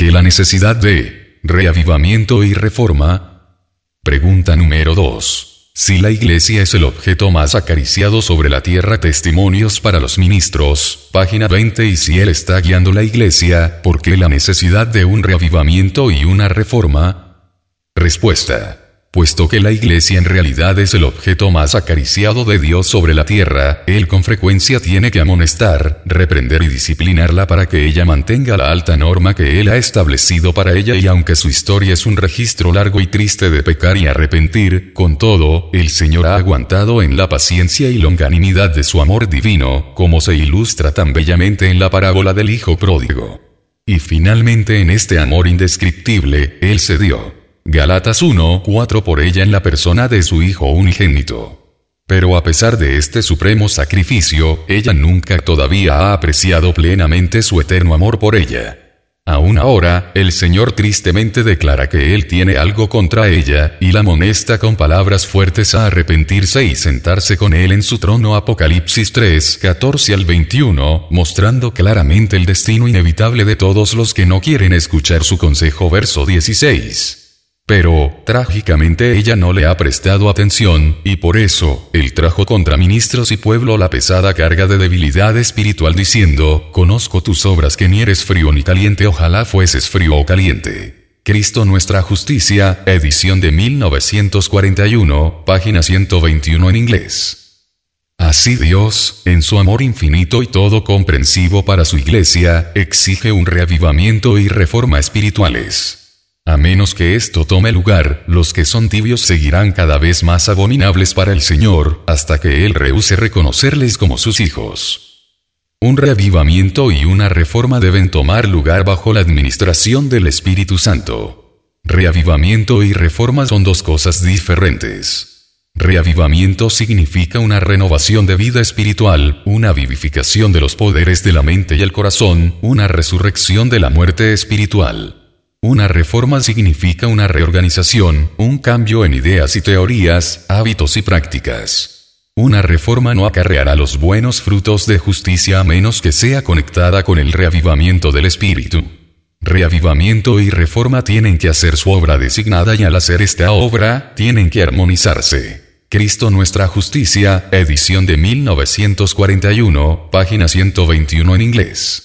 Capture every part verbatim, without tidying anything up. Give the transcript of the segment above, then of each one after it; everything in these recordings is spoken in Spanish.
qué la necesidad de reavivamiento y reforma? Pregunta número dos. Si la Iglesia es el objeto más acariciado sobre la tierra, testimonios para los ministros, página veinte. Y si Él está guiando la Iglesia, ¿por qué la necesidad de un reavivamiento y una reforma? Respuesta. Puesto que la Iglesia en realidad es el objeto más acariciado de Dios sobre la tierra, Él con frecuencia tiene que amonestar, reprender y disciplinarla para que ella mantenga la alta norma que Él ha establecido para ella, y aunque su historia es un registro largo y triste de pecar y arrepentir, con todo, el Señor ha aguantado en la paciencia y longanimidad de su amor divino, como se ilustra tan bellamente en la parábola del Hijo Pródigo. Y finalmente en este amor indescriptible, Él se dio. Gálatas uno cuatro por ella en la persona de su Hijo unigénito. Pero a pesar de este supremo sacrificio, ella nunca todavía ha apreciado plenamente su eterno amor por ella. Aún ahora, el Señor tristemente declara que Él tiene algo contra ella, y la amonesta con palabras fuertes a arrepentirse y sentarse con Él en su trono. Apocalipsis tres catorce al veintiuno, mostrando claramente el destino inevitable de todos los que no quieren escuchar su consejo. Verso dieciséis. Pero, trágicamente, ella no le ha prestado atención, y por eso, Él trajo contra ministros y pueblo la pesada carga de debilidad espiritual, diciendo: conozco tus obras, que ni eres frío ni caliente, ojalá fueses frío o caliente. Cristo nuestra justicia, edición de mil novecientos cuarenta y uno, página ciento veintiuno en inglés. Así Dios, en su amor infinito y todo comprensivo para su Iglesia, exige un reavivamiento y reforma espirituales. A menos que esto tome lugar, los que son tibios seguirán cada vez más abominables para el Señor, hasta que Él rehúse reconocerles como sus hijos. Un reavivamiento y una reforma deben tomar lugar bajo la administración del Espíritu Santo. Reavivamiento y reforma son dos cosas diferentes. Reavivamiento significa una renovación de vida espiritual, una vivificación de los poderes de la mente y el corazón, una resurrección de la muerte espiritual. Una reforma significa una reorganización, un cambio en ideas y teorías, hábitos y prácticas. Una reforma no acarreará los buenos frutos de justicia a menos que sea conectada con el reavivamiento del Espíritu. Reavivamiento y reforma tienen que hacer su obra designada, y al hacer esta obra, tienen que armonizarse. Cristo nuestra justicia, edición de mil novecientos cuarenta y uno, página ciento veintiuno en inglés.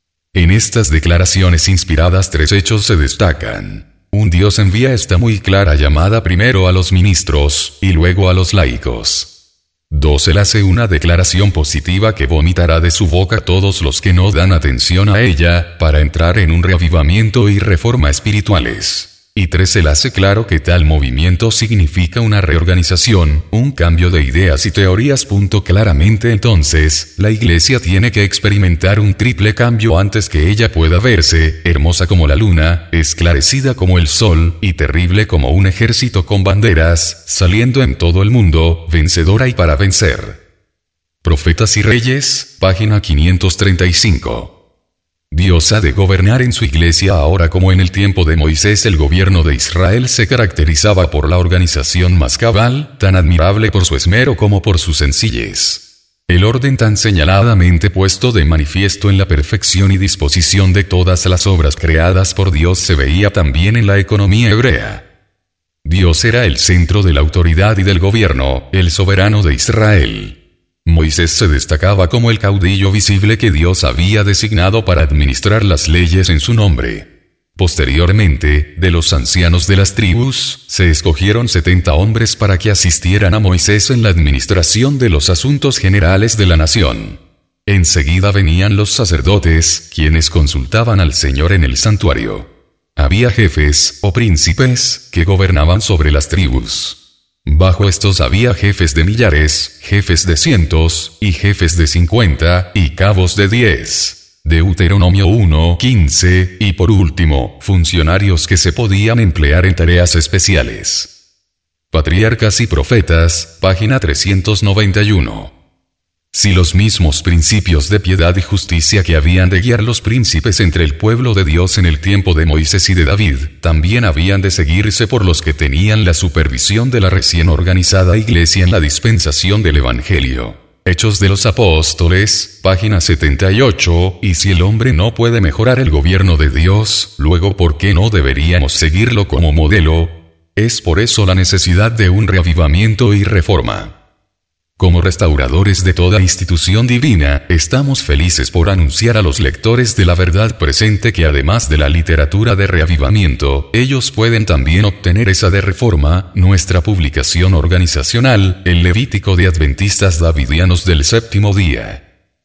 En estas declaraciones inspiradas tres hechos se destacan. Un Dios envía esta muy clara llamada primero a los ministros, y luego a los laicos. Dos Él hace una declaración positiva que vomitará de su boca a todos los que no dan atención a ella, para entrar en un reavivamiento y reforma espirituales. Y tres Él hace claro que tal movimiento significa una reorganización, un cambio de ideas y teorías. Punto. Claramente entonces, la Iglesia tiene que experimentar un triple cambio antes que ella pueda verse, hermosa como la luna, esclarecida como el sol, y terrible como un ejército con banderas, saliendo en todo el mundo, vencedora y para vencer. Profetas y Reyes, página quinientos treinta y cinco. Dios ha de gobernar en su Iglesia ahora como en el tiempo de Moisés. El gobierno de Israel se caracterizaba por la organización más cabal, tan admirable por su esmero como por su sencillez. El orden tan señaladamente puesto de manifiesto en la perfección y disposición de todas las obras creadas por Dios se veía también en la economía hebrea. Dios era el centro de la autoridad y del gobierno, el soberano de Israel. Moisés se destacaba como el caudillo visible que Dios había designado para administrar las leyes en su nombre. Posteriormente, de los ancianos de las tribus, se escogieron setenta hombres para que asistieran a Moisés en la administración de los asuntos generales de la nación. Enseguida venían los sacerdotes, quienes consultaban al Señor en el santuario. Había jefes, o príncipes, que gobernaban sobre las tribus. Bajo estos había jefes de millares, jefes de cientos, y jefes de cincuenta, y cabos de diez. Deuteronomio uno quince, y por último, funcionarios que se podían emplear en tareas especiales. Patriarcas y Profetas, página trescientos noventa y uno. Si los mismos principios de piedad y justicia que habían de guiar los príncipes entre el pueblo de Dios en el tiempo de Moisés y de David, también habían de seguirse por los que tenían la supervisión de la recién organizada Iglesia en la dispensación del Evangelio. Hechos de los Apóstoles, página setenta y ocho, y si el hombre no puede mejorar el gobierno de Dios, luego luego ¿por qué no deberíamos seguirlo como modelo? Es por eso la necesidad de un reavivamiento y reforma. Como restauradores de toda institución divina, estamos felices por anunciar a los lectores de la verdad presente que además de la literatura de reavivamiento, ellos pueden también obtener esa de reforma, nuestra publicación organizacional, el Levítico de Adventistas Davidianos del Séptimo Día.